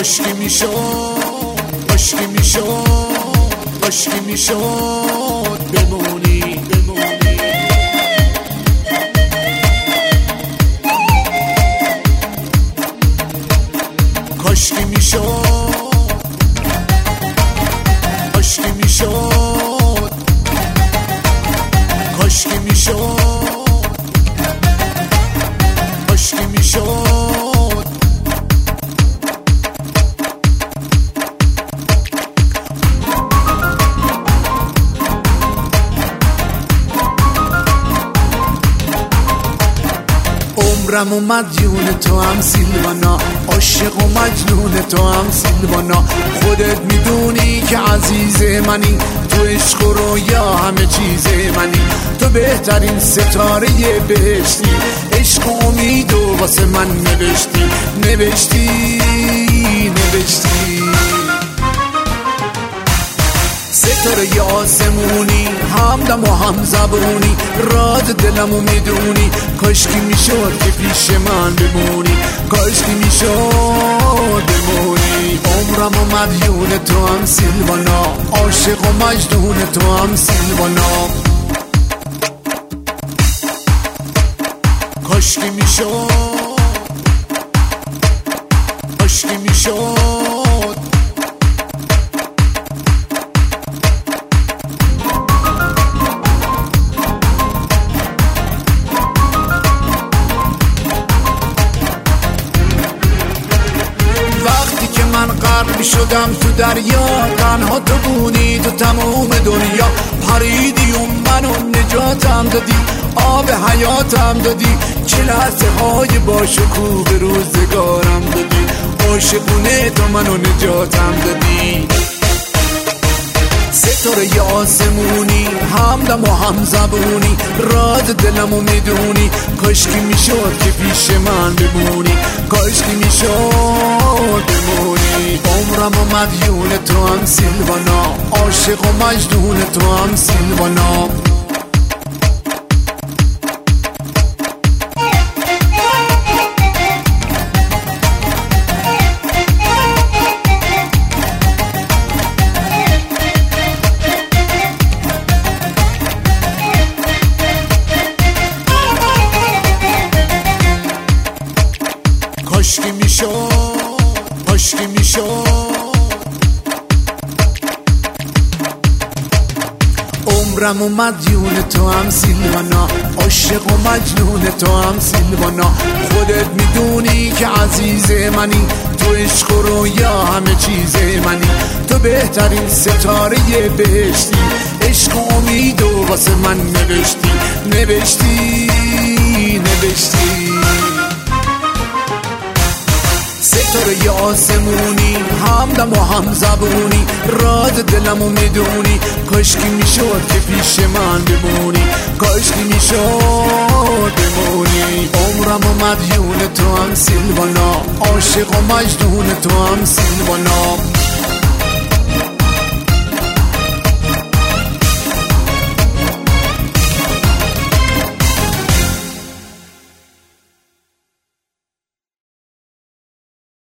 کاشکی میشد، کاشکی میشد، کاشکی میشد بمونی، بمونی. کاشکی میشد، کاشکی میشد، کاشکی میشد، کاشکی میشد. عمرم و مدیون تو هم سیلوانا، عاشق و مجنون تو هم سیلوانا. خودت میدونی که عزیز منی، تو عشق و رویا همه چیز منی. تو بهترین ستاره بهشتی، عشق و امید و واسه من نوشتی، نوشتی، نوشتی. ستاره آسمونی، همدم و هم زبونی، راز دلمو میدونی. کاشکی میشد که پیش من بمونی، کاشکی میشد بمونی. عمرم و مدیون تو هم سیلوانا، عاشق و مجنون تو هم سیلوانا. کاشکی میشد، کاشکی میشد. من غرق شدم تو دریا، تنها تو بودی تو تموم دنیا. پریدی و منو نجاتم دادی، آب حیاتم دادی. چه لحظه های باشکوه به روزگارم دادی، عاشقونه تو منو نجاتم دادی. ستاره آسمونی، همدم و هم زبونی، راز دلمو میدونی. کاشکی میشد که پیش من بمونی، کاشکی میشد بمونی. عمرم و مدیون تو هم سیلوانا، عاشق و مجنون تو هم سیلوانا. کاشکی میشد، کاشکی میشد. عمرم و مدیون تو هم سیلوانا، عاشق و مجنون تو هم سیلوانا. خودت میدونی که عزیز منی، تو عشق و رویا همه چیز منی. تو بهترین ستاره بهشتی، عشق و امید و واسه من نوشتی، نوشتی، نوشتی. ستاره آسمونی، همدم و هم زبونی، راز دلمو میدونی. کاشکی میشد که پیش من بمونی، کاشکی میشد بمونی. عمرم و مدیون تو هم سیلوانا، عاشق و مجنون تو هم سیلوانا.